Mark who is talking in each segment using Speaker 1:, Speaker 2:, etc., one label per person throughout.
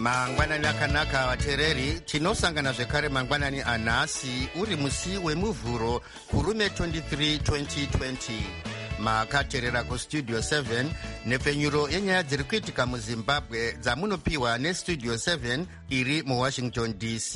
Speaker 1: mangwanani akanaka vateereri, tinosangana zvekare mangwanani anhasi uri musi wemuvhuro kurume 23 2020. makateerera kustudio 7 nepfenyuro yenyaya dziri kuitika muzimbabwe dzamunopiwa nestudio 7 iri muwashington dc.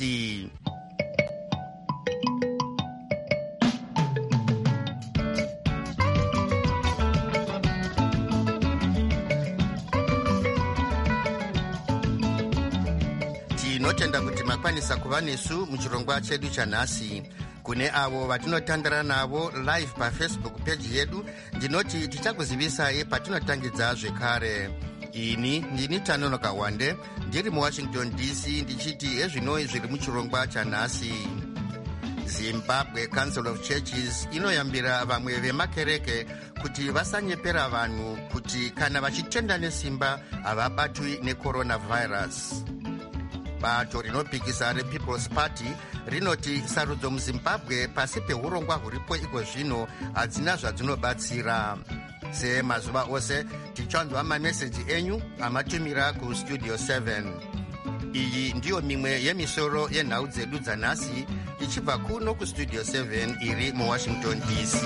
Speaker 1: tinotenda kuti makwanisa kuva nesu muchirongwa chedu chanhasi. kune avo vatinotandara navo live pafacebook page yedu, ndinoti tichakuzivisai patinotangidza zvekare. ini ndini Tanonoka Wande, ndiri muwashington dc, ndichiti ezvinoi zviri muchirongwa chanhasi. Zimbabwe Council of Churches inoyambira vamwe vemakereke kuti vasanyepera vanhu kuti kana vachitenda nesimba havabatwi necoronavirus. bato rinopikisa rePeople's Party rinoti sarudzo muzimbabwe pasi peurongwa huripo iko zvino hadzina zvadzinobatsira. semazuva ose tichanzwa mameseji enyu amatumira kustudio 7. iyi ndiyo mimwe yemisoro yenhau dzedu dzanhasi ichibva kuno kustudio 7 iri muwashington dc.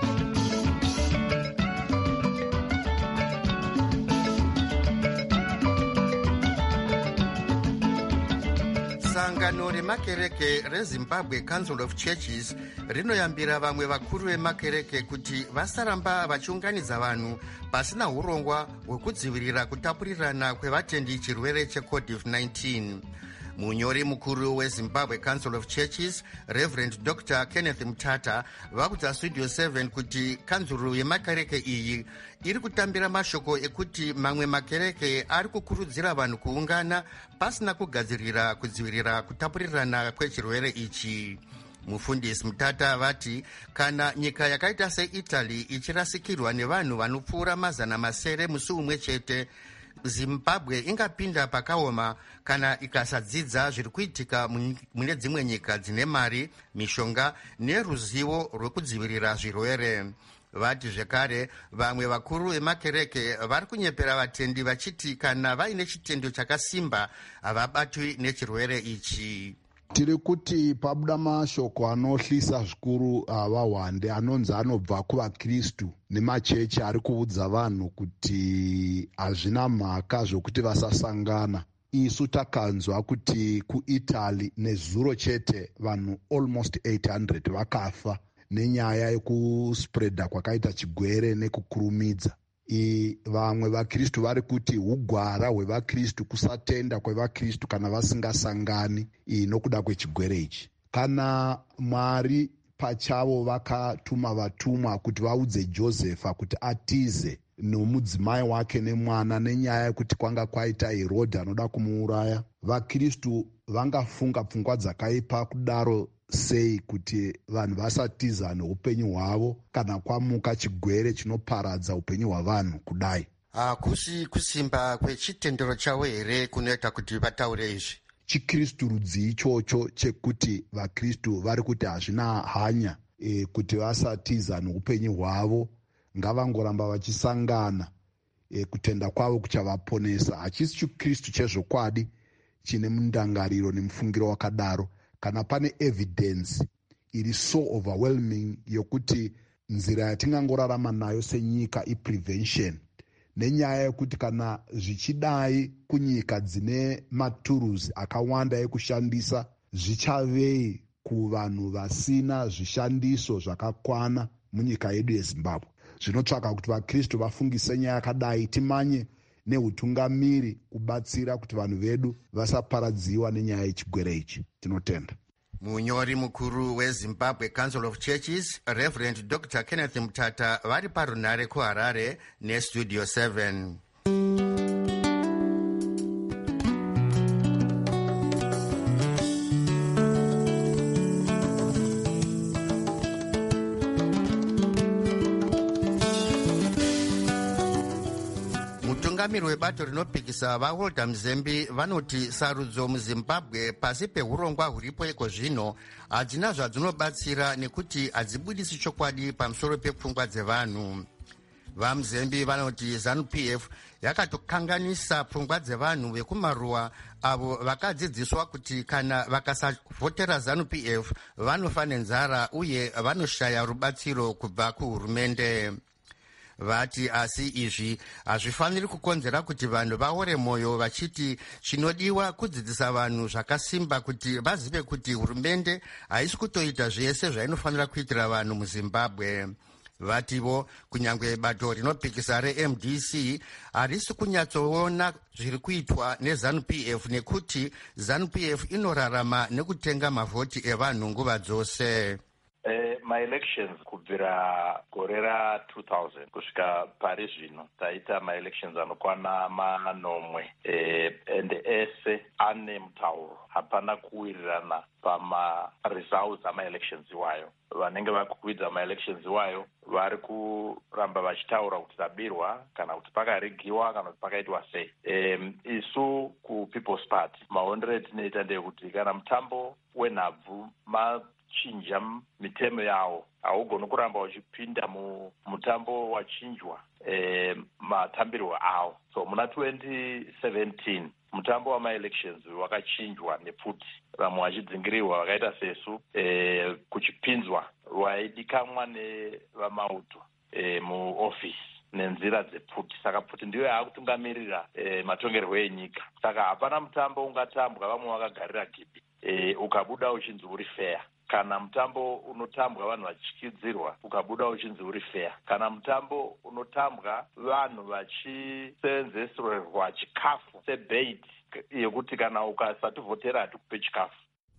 Speaker 1: sangano remakereke reZimbabwe Council of Churches rinoyambira vamwe vakuru vemakereke kuti vasaramba vachiunganidza vanhu pasina urongwa hwekudzivirira kutapurirana kwevatendi chirwere cheCovid-19. munyori mukuru weZimbabwe Council of Churches Reverend Dr. Kenneth Mutata vakudza studio 7 kuti kanzuru yemakereke iyi iri kutambira mashoko ekuti mamwe makereke ari kukurudzira vanhu kuungana pasina kugadzirira kudzivirira kutapurirana kwechirwere ichi. mufundisi Mutata vati kana nyika yakaita seItaly ichirasikirwa nevanhu vanopfuura mazana masere musi umwe chete, Zimbabwe ingapinda pakaoma kana ikasadzidza zviri kuitika mune dzimwe nyika dzine mari, mishonga neruzivo rwekudzivirira zvirwere. vati zvekare vamwe vakuru vemakereke vari kunyepera vatendi vachiti kana vaine chitendo chakasimba havabatwi nechirwere ichi.
Speaker 2: tiri kuti pabuda mashoko anohlisa zvikuru vahwande anonzi anobva kuvakristu nemachechi ari kuudza vanhu kuti hazvina mhaka zvokuti vasasangana. isu takanzwa kuti kuItaly nezuro chete vanhu almost 800 vakafa nenyaya yekuspreada kwakaita chigwere nekukurumidza. vamwe vakristu vari kuti ugwara hwevakristu kusatenda kwevakristu kana vasingasangani nokuda kwechigwere ichi. kana Mwari pachavo vakatuma vatumwa kuti vaudze Josefa kuti atize nomudzimai wake nemwana nenyaya yekuti kwanga kwaita Herodhi anoda kumuuraya, vakristu vangafunga pfungwa dzakaipa kudaro sei kuti vanhu vasatiza neupenyu hwavo kana kwamuka chigwere chinoparadza upenyu hwavanhu kudai?
Speaker 1: hakusi kusimba kwechitendero chavo here kunoita kuti vataure izvi?
Speaker 2: chikristu rudzi ichocho chekuti vakristu vari kuti hazvina hanya kuti vasatiza neupenyu hwavo, ngavangoramba vachisangana, kutenda kwavo kuchavaponesa. hachisi chikristu chezvokwadi chine mundangariro nemufungiro wakadaro. kana pane evidence iri so overwhelming yokuti nzira yatingangorarama nayo senyika iprevention, nenyaya yekuti kana zvichidai kunyika dzine maturuzi akawanda ekushandisa, zvichavei kuvanhu vasina zvishandiso zvakakwana munyika yedu yeZimbabwe? zvinotsvaka kuti vakristu vafungise nyaya yakadai, timanye neutungamiri kubatsira kuti vanhu vedu vasaparadziwa nenyaya yechigwere ichi. tinotenda.
Speaker 1: munyori mukuru weZimbabwe Council of Churches Reverend Dr. Kenneth Mutata vari parunare kuHarare nestudio 7. mutungamiri webato rinopikisa vaWalter Mzembi vanoti sarudzo muZimbabwe pasi peurongwa huripo iko zvino hadzina zvadzinobatsira nekuti hadzibudisi chokwadi pamusoro pepfungwa dzevanhu. vamuzembi vanoti ZANU-PF yakatokanganisa pfungwa dzevanhu vekumaruwa avo vakadzidziswa kuti kana vakasavhotera ZANU-PF vanofa nenzara uye vanoshaya rubatsiro kubva kuhurumende. Vati asi izvi hazvifaniri kukonzera kuti vanhu vaore mwoyo vachiti chinodiwa kudzidzisa vanhu zvakasimba kuti vazive kuti hurumende haisi kutoita zvese zvainofanira kuitira vanhu muZimbabwe. Vativo kunyange bato rinopikisa reMDC harisi kunyatsoona zviri kuitwa neZANU-PF nekuti ZANU-PF inorarama nekutenga mavhoti evanhu nguva dzose.
Speaker 3: Ma-elections kubvira gore ra2000 kusvika pari zvino taita ma-elections anokwana manomwe ende ese ane mutauro. Hapana kuwirirana pama-results ama-elections iwayo. Vanenge vakukwidza ma-elections iwayo vari kuramba vachitaura kuti tabirwa kana kuti pakarigiwa kana kuti pakaitwa sei. Isu kuPeople's Party maonero etinoita ndeyekuti kana mutambo wenhabvu chinja mitemo yawo haugoni kuramba uchipinda mutambo wachinjwa matambirwo awo. So muna 2017 mutambo wama-elections wakachinjwa nepfuti, vamwe vachidzingiriwa vakaita sesu kuchipinzwa waidikanwa nevamauto muofisi nenzira dzepfuti. Saka pfuti ndiyo yaakutungamirira matongerwo enyika. Saka hapana mutambo ungatambwa vamwe vakagarira gibi ukabuda uchinzi uri fair. Kana mutambo unotambwa vanhu vachityidzirwa ukabuda uchinzi uri fair. Kana mutambo unotambwa vanhu vachisenzeserwa chikafu sebait yekuti kana ukasativhotera hatikupe chikafu.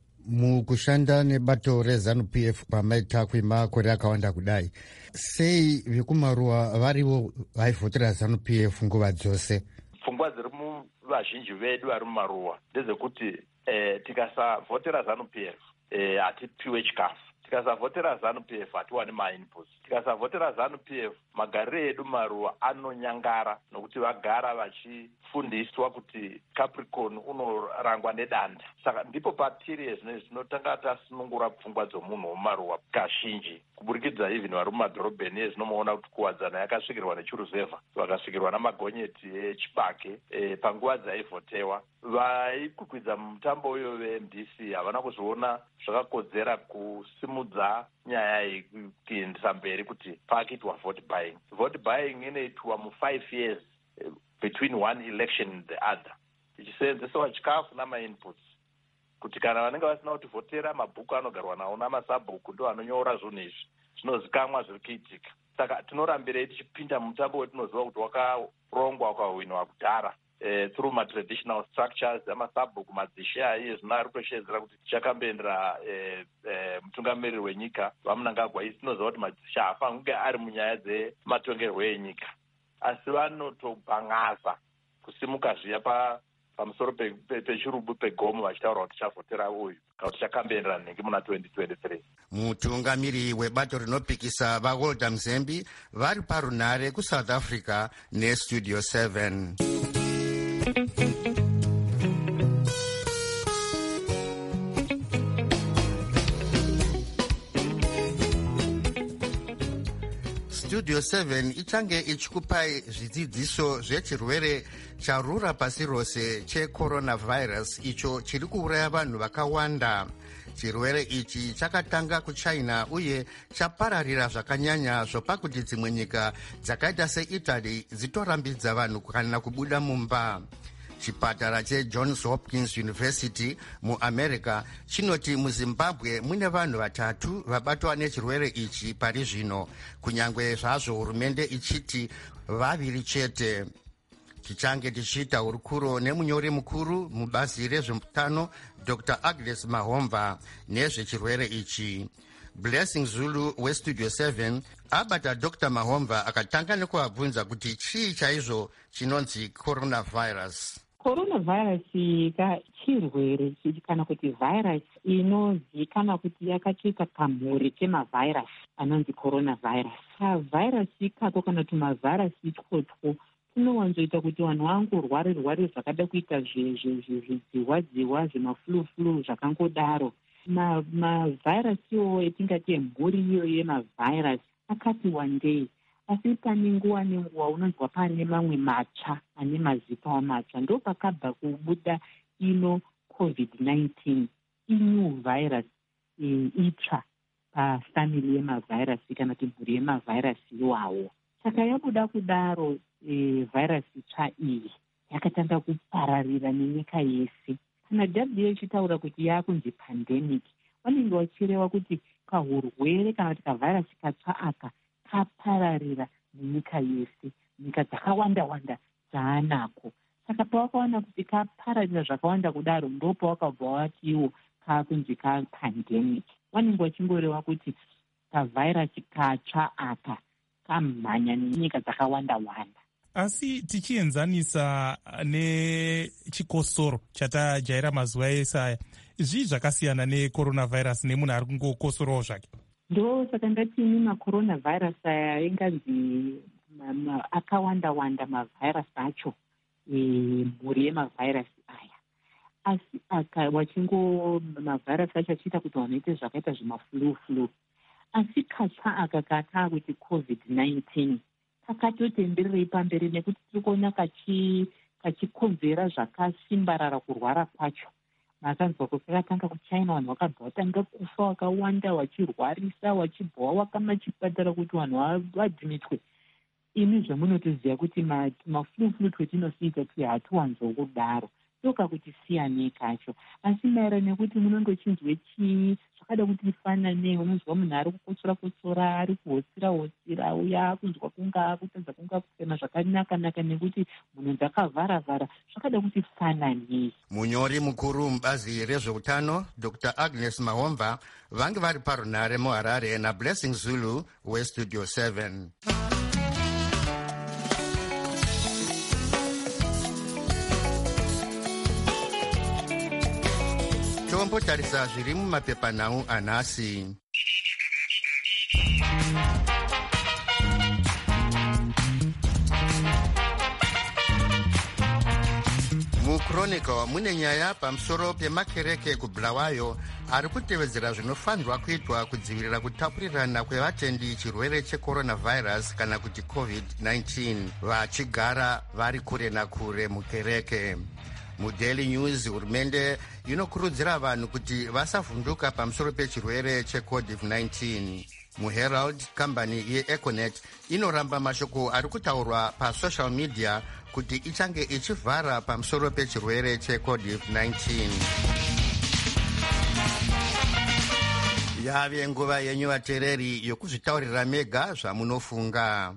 Speaker 1: Mukushanda nebato reZANU-PF pamaita kwemakore akawanda kudai, sei vekumaruwa varivo vaivhotera ZANU-PF nguva dzose?
Speaker 3: Pfungwa dziri muvazhinji vedu vari mumaruwa ndezekuti tikasavhotera ZANU-PF hatipiwe chikafu. Tikasavhotera ZANU-PF hatiwani ma-inputs. Tikasavhotera ZANU-PF magariro edu maruwa anonyangara nokuti vagara vachifundiswa kuti Capricorn unorangwa nedanda. Saka ndipo patiri zvinezvi tinotanga tasunungura pfungwa dzomunhu womaruwa kazhinji kuburikidza even vari mumadhorobheni ezvinomaona kuti kuwadzana yakasvikirwa nechiruzevha, vakasvikirwa namagonyeti echibage panguva dzaivhotewa. Vaikwikwidza mutambo uyo veMDC havana kuzviona zvakakodzera kusimudza nyaya yekuendesa mberi kuti pakiitwa vote buying. Vote buying inoitwa mu5 years between one election and the other, ichisenzesewa chikafu nama-inputs kuti kana vanenge vasina kutivhotera mabhuku anogarwa nawo namasabhuku ndo anonyora zvinhu izvi zvinozikamwa zviri kuitika. Saka tinorambirei tichipinda mumutambo wetinoziva kuti wakarongwa wakahwinwa kudhara through ma-traditional structures amasabhuku madzishe iye zvino ari kutoshedzera kuti tichakamboendera mutungamiriri wenyika vamunangagwa. Isi tinoziva kuti madzishe haafaniri kunge ari munyaya dzematongerwo enyika, asi vanotobhan'aza kusimuka zviya pamusoro pechirubu pegomo vachitaura kuti tichavhotera uyu kana kuti tichakamboendera nhengi muna 2023.
Speaker 1: Mutungamiri webato rinopikisa vaWalter Muzembi vari parunhare kuSouth Africa neStudio 7. Studio 7 ichange ichikupai zvidzidziso zvechirwere charura pasi rose checoronavirus icho chiri kuuraya vanhu vakawanda. Chirwere ichi chakatanga kuChina uye chapararira zvakanyanya zvopakuti dzimwe nyika dzakaita seItaly dzitorambidza vanhu kana kubuda mumba. Chipatara cheJohns Hopkins University muAmerica chinoti muZimbabwe mune vanhu 3 vabatwa nechirwere ichi pari zvino, kunyange zvazvo hurumende ichiti 2 chete. Tichange tichiita urukuro nemunyori mukuru mubazi rezveutano Dr. Agnes Mahomva nezvechirwere ichi. Blessing Zulu weStudio 7 abata Dr. Mahomva akatanga nekuvabvunza kuti chii chaizvo chinonzi coronavirus.
Speaker 4: Coronavirus chirwere kana kuti virus inozivikanwa kuti yakatoita kamhuri kemavhairasi anonzi coronavirus. Kavirus ikako kana kuti mavhairasi itwotwo tunowanzoita kuti vanhu vangorware zvakada kuita zvidziwa zvemaflu zvakangodaro. Mavhairasi iwowo etingati mhuri iyo yemavhairasi akati wandei asi pane nguva nenguva unonzwa pane mamwe matsva ane mazita amatsva. Ndo pakabva kubuda ino COVID-19, inew virus itsva pafamily yemavhairasi kana kuti mhuri yemavhairasi iwawo. Saka yabuda kudaro vhairasi tsva iyi yakatanga kupararira nenyika yese. Kana WHO ichitaura kuti yakunzi pandemic, vanenge vachireva kuti kahurwere kana kuti kavhairasi katsva aka kapararira nenyika yese, nyika dzakawanda-wanda dzaanako. Saka pawakaona kuti kapararira zvakawanda kudaro, ndo pawakabva wati iwo kakunzi kapandemic. Vanenge vachingoreva kuti kavhairasi katsva aka kamhanya nenyika dzakawanda-wanda.
Speaker 5: Asi tichienzanisa nechikosoro chatajaira mazuva ese aya, zvii zvakasiyana necoronavirus nemunhu ari kungokosorowo zvake?
Speaker 4: Ndo saka ndatini macoronavirus aya inganzi akawanda-wanda mavhairasi acho, mhuri yemavhairasi aya. Asi mavhairasi acho achiita kuti vanhu vaite zvakaita zvimaflu. Asi katsva aka katakuti COVID-19 kakatotendererei pamberi nekuti tiri kuona kachikonzera zvakasimbarara kurwara kwacho. Makanzwa kakatanga kuchina, vanhu vakabva vatanga kufa vakawanda, vachirwarisa, vachibva vakama chipatara kuti vanhu vadhimitwe. Imi zvamunotoziva kuti maflu twetinosiita tuya hatuwanzokudaro. Toka kuti siyanei kacho. Asi maererano nekuti munondochinzwe chii, zvakada kuti ifanane, unonzwa munhu ari kukotsora-kotsora, ari kuhotsira-hotsira, uya kunzwa kunga kutadza kunga kufema zvakanaka-naka nekuti munhu dzakavhara-vhara, zvakada kuti ifananei.
Speaker 1: Munyori mukuru mubazi rezveutano Dr. Agnes Mahomva vange vari parunare muHarare naBlessing Zulu weStudio 7. Tombotarisa zviri mumapepanhau anhasi. MuChronicle mune nyaya pamusoro pemakereke kuBulawayo ari kutevedzera zvinofanirwa kuitwa kudzivirira kutapurirana kwevatendi chirwere checoronavirus kana kuti COVID-19 vachigara vari kure nakure mukereke. MuDaily News hurumende inokurudzira vanhu kuti vasavhunduka pamusoro pechirwere cheCovid-19. MuHerald kambani yeEconet inoramba mashoko ari kutaurwa pasocial media kuti ichange ichivhara pamusoro pechirwere cheCovid-19. Yave nguva yenyu vateereri yokuzvitaurira mega zvamunofunga.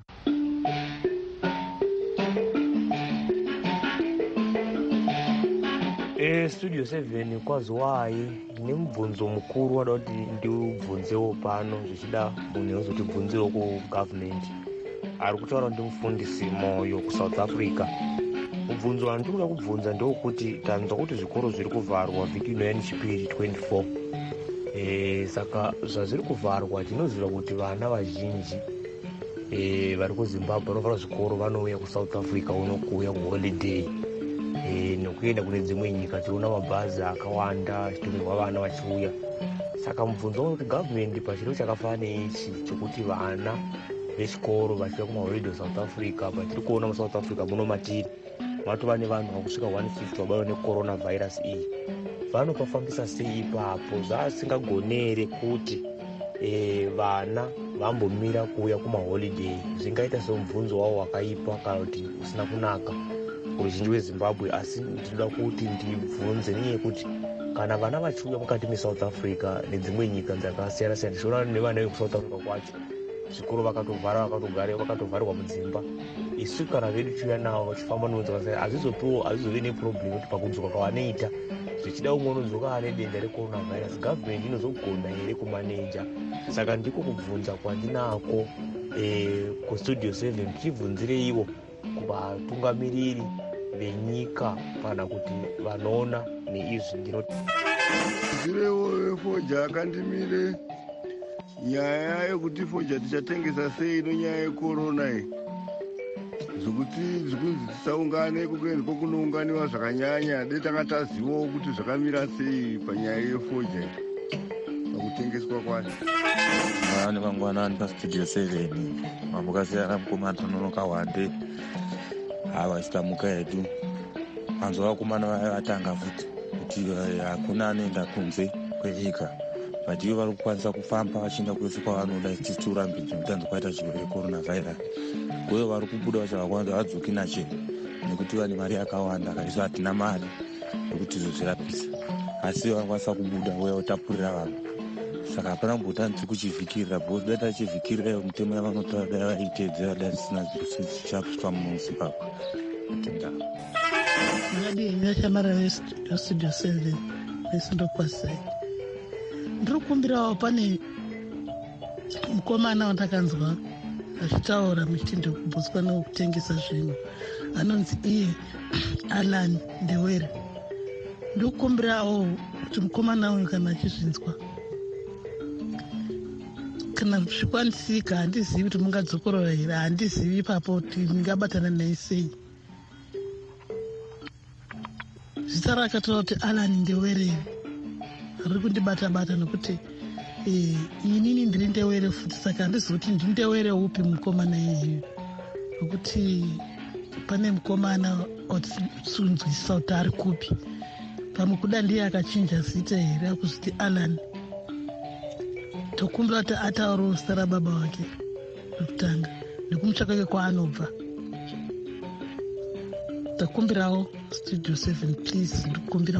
Speaker 6: Studio 7 kwaziwayi ndine mubvunzo mukuru wada kuti ndiubvunzewo pano zvichida munhu azotibvunzewo kugovernment ari kutaura ndi mufundisi Moyo kuSouth Africa. Mubvunzo wandinoda kubvunza ndewekuti tanzwa kuti zvikoro zviri kuvharwa vhiki inouya nechipiri 24. Saka zvazviri kuvharwa tinoziva kuti vana vazhinji vari kuZimbabwe vanovhara zvikoro vanouya kuSouth Africa uno kuuya kuholiday. Nokuenda kune dzimwe nyika tiona mabhazi akawanda achitumirwa vana vachiuya. Saka mubvunzo kuti government pachiro chakafanana neichi chokuti vana vechikoro vachiuya kumaholiday South Africa, patiri kuona muSouth Africa muno matiri matova nevanhu vakusvika 150 vabatwa necoronavirus iyi, vanopafambisa sei ipapo? Zvasingagonere kuti vana vambomira kuuya kumaholiday. Zvingaita semubvunzo wavo wakaipa kana kuti usina kunaka kuruzhinji weZimbabwe. Asi ndinoda kuti ndibvunze neyekuti kana vana vachiuya mukati meSouth Africa nedzimwe nyika dzakasiyana-siyana, tichiona nevana vekuSouth Africa kwacho zvikoro vakatovhara, vakatovharirwa mudzimba. Isu kana vedu tichiuya navo vachifamba nonzakasiyana, hazvizovi neproblem kuti pakudzoka kwavanoita zvichida umwe unodzoka ane denda recoronavirus, government inozogona here kumaneja? Saka ndiko kubvunza kwandinako kuStudio 7, tichibvunzire ivo kuvatungamiriri venyika kana kuti vanoona neizvi. Ndinoti
Speaker 7: zirewo foja akandimire nyaya yekuti foja tichatengesa sei nonyaya yekorona iyi, zvokuti zvikunzi tisaungane kukuenzi kwokunounganiwa zvakanyanya. Dei tanga tazivawo kuti zvakamira sei panyaya yefoja pakutengeswa kwayo.
Speaker 8: Vane vangwanani pastudio 7 mambokasiyana mukomana tononoka wande havachitamuka hedu manzwa vakomana vatanga futi kuti hakuna anoenda kunze kwenyika but ivo vari kukwanisa kufamba vachienda kwese kwavanoda tichiurambidzwa mutanzo kwaita chirwere coronavirus uye vari kubuda vachavakwanza vadzoki nacheno nekuti vane mari yakawanda kaizvo hatina mari yekuti zozvirapisa asi vanokwanisa kubuda uye utapurira vanhu saka hapana kumbotani tiri kuchivhikirira bcause dai tachivhikirira iyo mitemo yavanotaura dai vaitedzera dai zvisina zvichakuswa muno muzimbabwe atenda
Speaker 9: makadii yashamara vestudio 7 vesindokwasai ndiri kukumbirawo pane mukomana wandakanzwa achitaura muchitinde kubhuswa nekutengesa zvinhu anonzi iye Alan Ndewere. Ndiri kukumbirawo kuti mukomana uyu kana achizvinzwa kana zvikwanisika handizivi kuti mungadzokorora here handizivi ipapo kuti ndingabatana naye sei zita rakataura kuti Alan Ndewere riri kundibata-bata nekuti inini ndiri Ndewere futi saka handizivi kuti ndindewere upi mukomana iyeyo nokuti pane mukomana otsunzwisa kuti ari kupi pamwe kuda ndiye akachinja zita here akuzviti Alan tokumbira kuti ataurawo zita rababa wake rekutanga nekumutsvaka kwaanobva takumbirawo studio 7 please ndikukumbira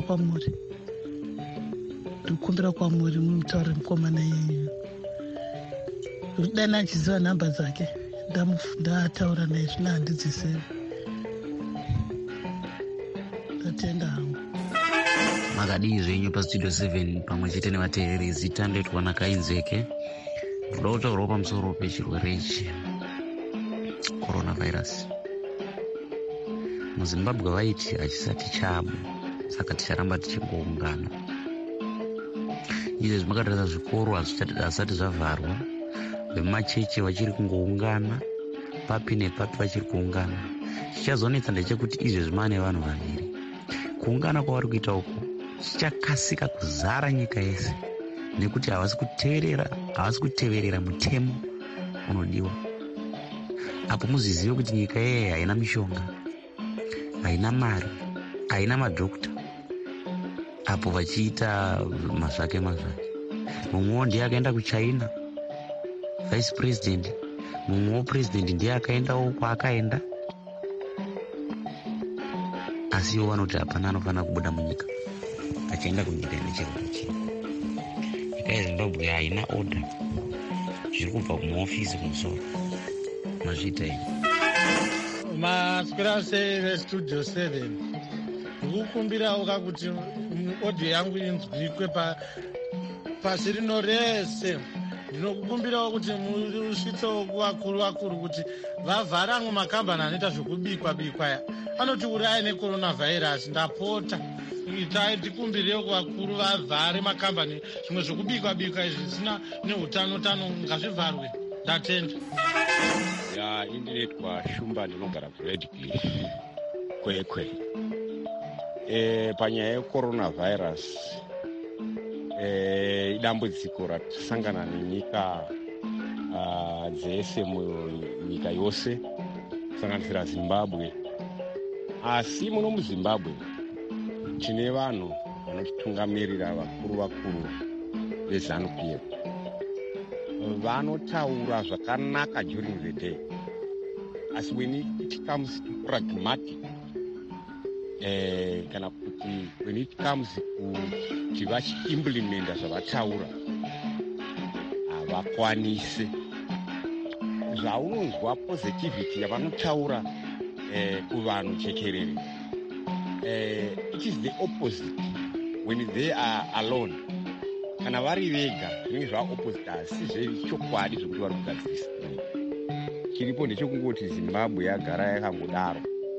Speaker 9: kwamuri mumutaure mukomana iyeyo nokuti dani achiziva nhamba dzake ndataura naye zvino handidzisere ndatenda hangu
Speaker 10: makadii zvenyu pastudio 7 pamwe chete nevateereri zita ndetwana Kainzeke ndoda kutaurawo pamusoro pechirwere ichi coronavirus. muzimbabwe vaiti hachisati chabo saka ticharamba tichingoungana. izvezvi makatarisa zvikoro hazvisati zvavharwa, vemumachechi vachiri kungoungana, papi nepapi vachiri kuungana. chichazonetsa ndechekuti izvezvi mane vanhu vaviri kuungana kwavari kuita uku chichakasika kuzara nyika yese nekuti havasi kuteverera mutemo unodiwa. apo muzizive kuti nyika yeye haina mishonga, haina mari, haina madhokta. apo vachiita mazvake mumwewo ndiye akaenda kuchina vice president, mumwewo president ndiye akaendawo kwaakaenda. asi ivo vanoti hapana anofanira kubuda munyika achienda kunyika nechirwere chino. nyika yezimbabwe haina oda, zviri kubva kumaofisi kumusoro. mazviita ini
Speaker 11: maswera sei vestudio 7 ndikukumbirawo kakuti odhi yangu inzwikwe pasi rino rese. ndinokukumbirawo kuti musvitsewo kuvakuru kuti vavhare amwe makambani anoita zvekubikwa ya anoti uraya necoronavirus. ndapota itai tikumbirewo kuvakuru vavhare makambani, zvimwe zvekubikwa izvi zvisina neutano ngazvivharwe. ndatenda.
Speaker 12: ya indinetwa Shumba, ndinogara kuRedcliffe kwekwe. panyaya yecoronavirus idambudziko ratisangana nenyika dzese munyika yose kusanganisira Zimbabwe. asi muno muZimbabwe tine vanhu vanotitungamirira vakuru veZANU-PF. vanotaura zvakanaka during the day, asi when it comes to pragmatic kana kuti when it comes kuti vachiimplementa zvavataura havakwanise. zvaunonzwa positivity yavanotaura kuvanhu chekerere, it is the opposite when they are alone. kana vari vega zvinenge zvaopposite, asi zvechokwadi zvekuti vari kugadzirisa. chiripo ndechekungoti Zimbabwe yagara yakangodaro.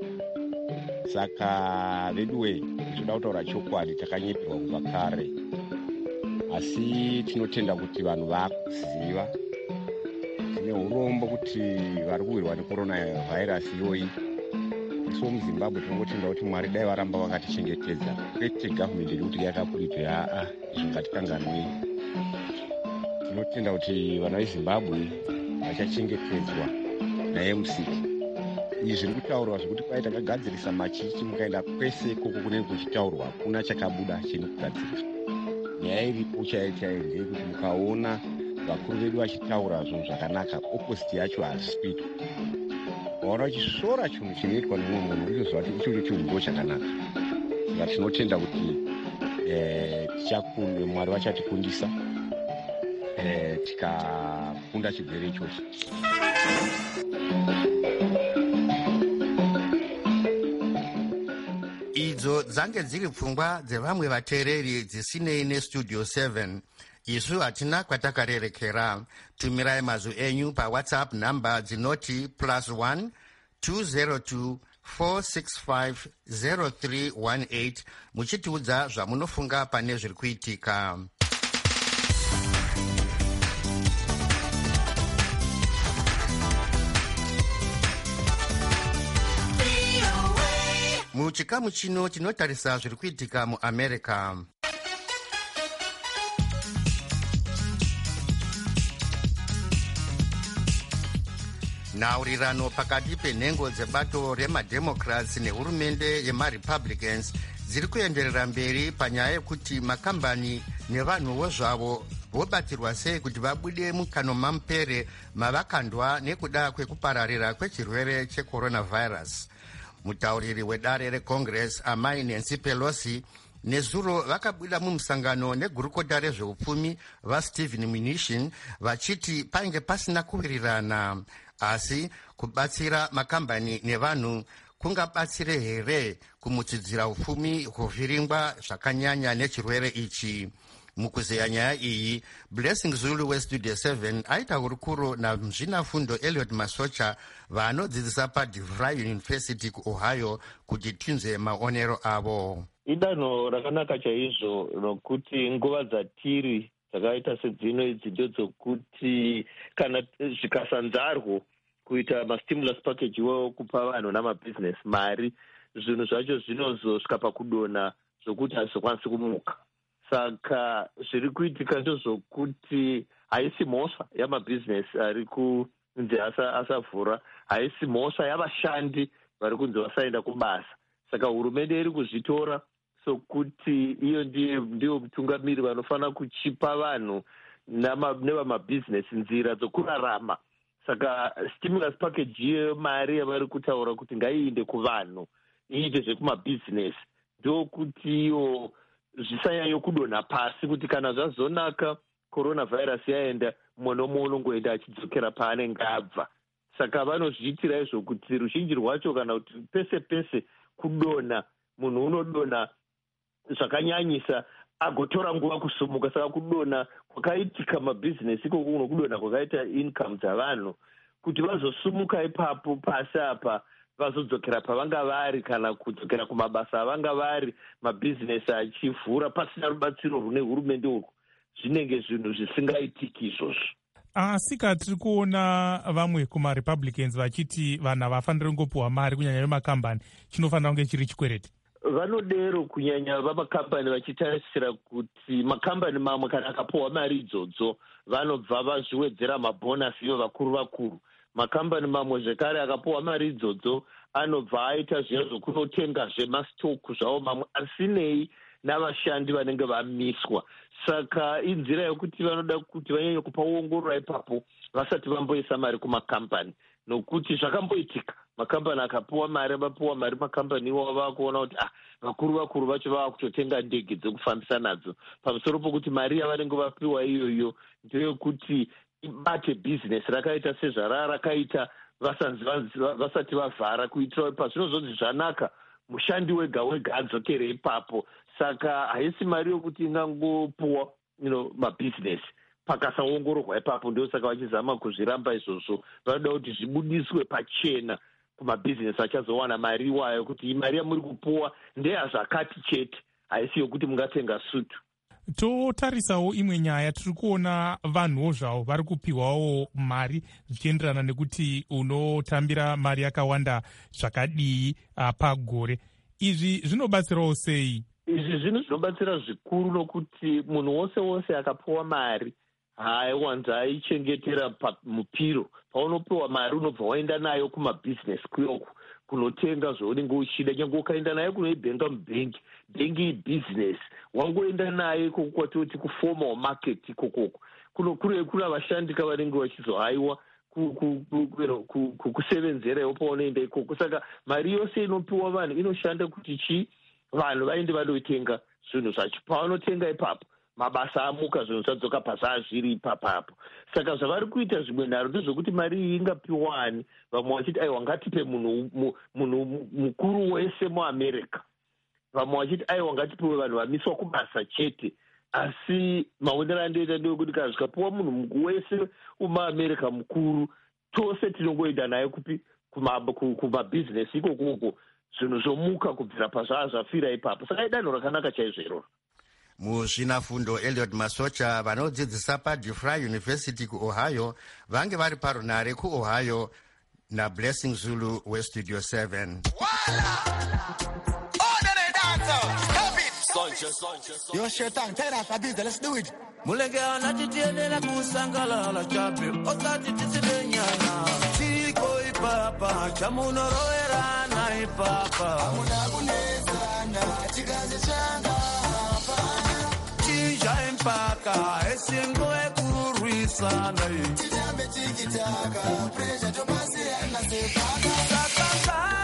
Speaker 12: saka veduwe toda kutaura chokwadi, takanyeperwa kubva kare, asi tinotenda kuti vanhu vakuziva. tine urombo kuti vari kuwirwa necoronavirus iyoyi. isu muZimbabwe tinongotenda kuti Mwari dai varamba vakatichengetedza, kwete gavhmendi iri kuti yakapuripira. izvo ngatikanganwei. tinotenda kuti vana vezimbabwe vachachengetedzwa naMC. Izvi zviri kutaurwa zvekuti kwai takagadzirisa machichi, mukaenda kwese ikoko kunenge kuchitaurwa hakuna chakabuda chiri kugadziriswa. Nyaya iripo chaiyo ndeyekuti mukaona vakuru vedu vachitaura zvinhu zvakanaka, opposite yacho hazvisipitwa. Vaona chisora chinhu chinoitwa nemumwe munhu unoziva kuti icho chinhu ndo chakanaka. Saka tinotenda kuti Mwari vachatikundisa tikakunda chirwere ichochi.
Speaker 1: Idzo dzange dziri pfungwa dzevamwe vateereri dzisinei nestudio 7. Isu hatina kwatakarerekera. Tumirai mazwi enyu paWhatsApp namba dzinoti +1 202 465 0318 muchitiudza zvamunofunga pane zviri kuitika. Muchikamu chino tinotarisa zviri kuitika muAmerica. Nhaurirano pakati penhengo dzebato remademocrats nehurumende yemarepublicans dziri kuenderera mberi panyaya yekuti makambani nevanhuwo zvavo vobatsirwa sei kuti vabude mukano mamupere mavakandwa nekuda kwekupararira kwechirwere checoronavirus. Mutauriri wedare reCongress amai Nancy Pelosi nezuro vakabuda mumusangano negurukota rezveupfumi vaStephen Mnuchin vachiti painge pasina kuwirirana, asi kubatsira makambani nevanhu kungabatsire here kumutsidzira upfumi huvhiringwa zvakanyanya nechirwere ichi. Mukuzeya nyaya iyi, Blessing Zulu weStudio 7 aita hurukuro namuzvinafundo Elliot Masocha vaanodzidzisa paDeVry University kuOhio kuti tinzwe maonero avo.
Speaker 13: Idanho rakanaka chaizvo nokuti nguva dzatiri dzakaita sedzino idzi ndedzokuti kana zvikasanzarwo kuita mastimulus package iwayo kupa vanhu namabhizinesi mari, zvinhu zvacho zvinozosvika pakudonha zvokuti hazvikwanisi kumuka. Saka zviri kuitika ndezvokuti haisi mhosva yamabhizinesi ari kunzi asavhura, haisi mhosva yavashandi vari kunzi vasaenda kubasa. Saka hurumende iri kuzvitora sokuti iyo ndiyo mutungamiri vanofanira kuchipa vanhu nevamabhizinesi nzira dzokurarama. Saka stimulus package iyo mari yavari kutaura kuti ngaiinde kuvanhu iite zvekumabhizinesi ndokuti iyo zvisanyanya kudonha pasi, kuti kana zvazonaka coronavirus yaenda mumwe nomumwe unongoenda achidzokera paanenge abva. Saka vanozviitira izvo kuti ruzhinji rwacho kana kuti pese pese kudonha, munhu unodonha zvakanyanyisa agotora nguva kusumuka. Saka kudonha kwakaitika mabhizinesi ikoko kuno kudonha kwakaita income dzavanhu kuti vazosumuka ipapo pasi apa vazodzokera pavanga vari kana kudzokera kumabasa avanga vari, mabhizinesi achivhura pasina rubatsiro rune hurumende urwu, zvinenge zvinhu zvisingaitiki izvozvo.
Speaker 5: Asi tiri kuona vamwe kumarepublicans vachiti vanhu havafaniri kungopiwa mari kunyanya vemakambani, chinofanira kunge chiri chikwereti.
Speaker 13: Vanodero kunyanya vamakambani vachitarisira kuti makambani mamwe kana akapiwa mari idzodzo vanobva vazviwedzera mabhonasi ivo vakuru. Makambani mamwe zvekare akapiwa mari idzodzo anobva aita zviya zvokunotengazve masitoku zvavo mamwe asinei navashandi vanenge vamiswa. Saka inzira yekuti vanoda kuti vanyanye kupa uongorora ipapo vasati vamboisa mari kumakambani, nokuti zvakamboitika makambani akapiwa mari, vapiwa mari makambani iwavo vakuona kuti vakuru vacho vava kutotenga ndege dzekufambisa nadzo, pamusoro pokuti mari yavanenge vapiwa iyoyo ndeyekuti ibate bhizinesi rakaita sezvarakaita vasati vavhara, kuitira pazvinozonzi zvanaka mushandi wega wega adzokere ipapo. Saka haisi mari yokuti ingangopuwa mabhizinesi pakasaongororwa ipapo. Ndio saka vachizama kuzviramba izvozvo, vanoda kuti zvibudiswe pachena kumabhizinesi achazowana mari iwayo, kuti mari yamuri kupuwa ndeyazvakati chete, haisi yokuti mungatenga sutu.
Speaker 5: Totarisawo imwe nyaya, tiri kuona vanhuwo zvavo vari kupiwawo mari zvichienderana nekuti unotambira mari yakawanda zvakadii pagore. Izvi zvinobatsirawo sei?
Speaker 13: Izvi zvinhu zvinobatsira zvikuru, nokuti munhu wose akapiwa mari haiwanza aichengetera mupiro. Paunopiwa mari unobva waenda nayo kumabhizinesi kuyoku kunotenga zvaunenge uchida. Nyange ukaenda nayo kunoibhenga mubhengi, bhengi ibhizinesi, wangoenda nayo ikoko kwatoti kuformal market ikokoko kuna vashandi kavanenge vachizohaiwa kusevenzerawo paunoenda ikoko. Saka mari yose inopiwa vanhu inoshanda kuti vanhu vaende vandotenga zvinhu zvacho. Pavanotenga ipapo mabasa amuka, zvinhu zvadzoka pasazviri ipapapo. Saka zvavari kuita zvimwe nharo ndezvokuti mari iyi ingapiwani. Vamwe vachiti aiwa ngatipe munhu mukuru wese muamerica, vamwe vachiti aiwa ngatipiwe vanhu vamiswa kubasa chete. Asi maonero andoita ndekuti kana zvikapiwa munhu wese muamerica mukuru, tose tinongoenda naye kupi kumabhizinesi ikokoko, zvinhu zvomuka kubvira pazvaa zvafira ipapo. Saka idanho rakanaka chaizvo iroro.
Speaker 1: Muzvinafundo Eliot Masocha vanodzidzisa paDeFry University kuOhio vange vari parunare kuOhio naBlessing Zulu weStudio 7.
Speaker 14: Yo, Shetan, tell us, Abida, let's do it. Mulega natitienela kusangalala chape otati tisilenyana chiko ipapa chamunoroera na ipapa amuna kunezana chikaze changa chija impaka esingo ekurwisana chitambe tikitaka pressure tomasiana sepaka sakaka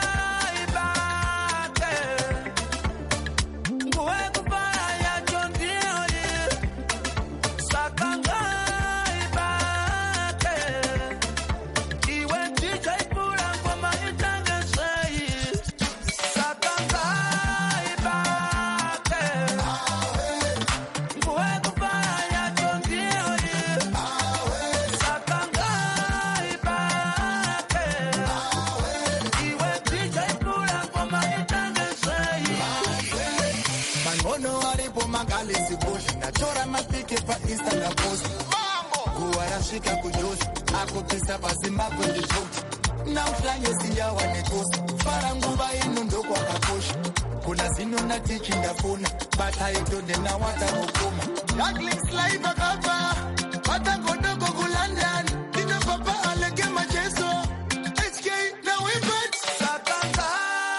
Speaker 14: Instagram post kuwarashika kujosi akupisa paZimbabwe ndizvoti namhlanje siyawa nekosi fara nguva ino ndokwakakosha kuna zino natichi ndafuna bataidonde nawatarokoma Douglas live akapa batangodoko kuLondon ino papa aleke macheso HK na wibet sakanga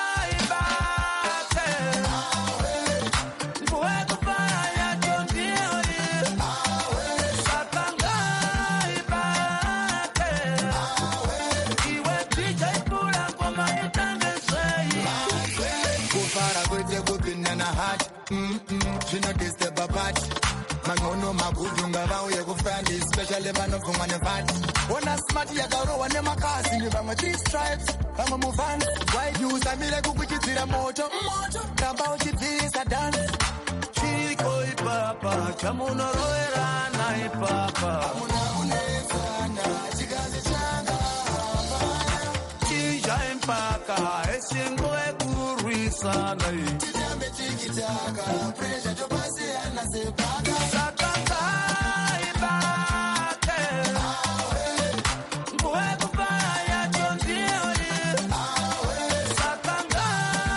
Speaker 14: zvinodhistebha pati mang'ono magudhunga vauye kufandi especially vanovhumwa nevati ona smart yakarohwa nemakazi nevamwe 3 stripes vamwe muvhans waidi usamire kukuchidzira moto ramba uchibvirisa dhansi chiko ipapa chamunoroverana ipapa amuna kunetsana chikazi changa chija impaka esingo ekurwisana tikitaka pressure topasiana sepaka sakaka ibake nguwe kubaya chondiori sakanga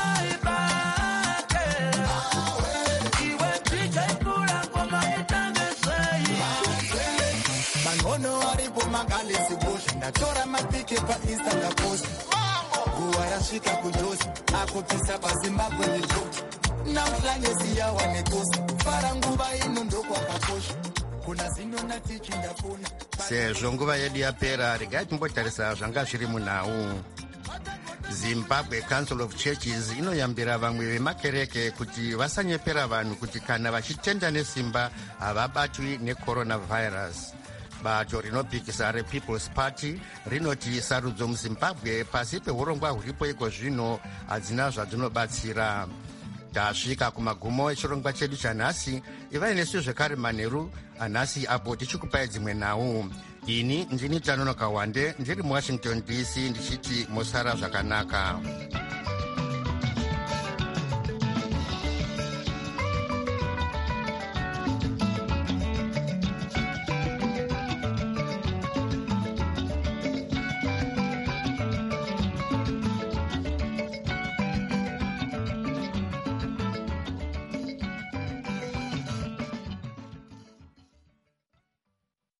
Speaker 14: ibake iwe picha ikula ngoma itangesei mangono aripo magalisi bush natora mapike pa Instagram post nguwa rasvika kujosi akupisa paZimbabwe ndizvoti namhlanje siyawa nekosi fara nguva ino ndokwakakosha kuna zino natichi ndafuna.
Speaker 1: Sezvo nguva yedu yapera, regai timbotarisa zvanga zviri munhau. Zimbabwe Council of Churches inoyambira vamwe vemakereke kuti vasanyepera vanhu kuti kana vachitenda nesimba havabatwi necoronavirus. Bato rinopikisa rePeople's Party rinoti sarudzo muZimbabwe pasi peurongwa huripo iko zvino hadzina zvadzinobatsira. Tasvika kumagumo echirongwa chedu chanhasi. Ivai nesu zvekare manheru anhasi apo tichikupai dzimwe nhau. Ini ndini Tanonoka Wande ndiri muWashington DC ndichiti musara zvakanaka.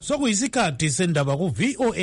Speaker 15: sokuyisikhathi sendaba ku-VOA